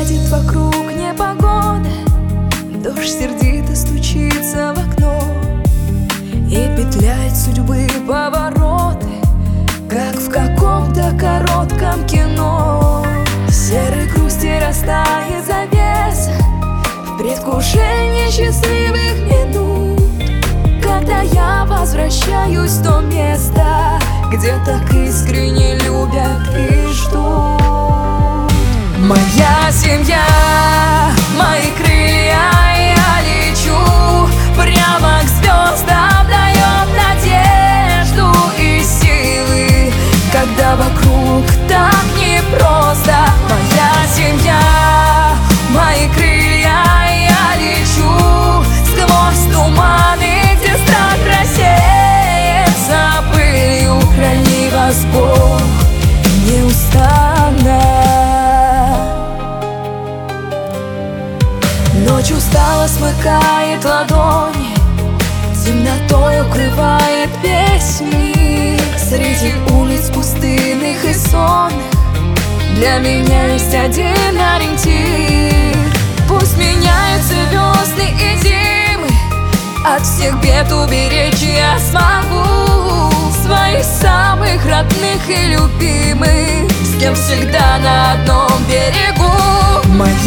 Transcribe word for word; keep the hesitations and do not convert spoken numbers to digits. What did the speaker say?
Ходит вокруг непогода, дождь сердито стучится в окно и петляет судьбы повороты, как в каком-то коротком кино. В серой грусти растает завеса в предвкушении счастливых минут, когда я возвращаюсь в то место, где так искренне любят и ждут. Моя семья, мои крылья, я лечу прямо к звездам, дает надежду и силы, когда вокруг так непросто. Моя семья, мои крылья, я лечу сквозь туманы, где страх рассеется пылью. Храни вас Бог неустанно. Ночь устало смыкает ладони, темнотой укрывает весь мир. Среди улиц пустынных и сонных для меня есть один ориентир. Пусть меняются весны и зимы, от всех бед уберечь я смогу своих самых родных и любимых, с кем всегда на одном берегу. Моя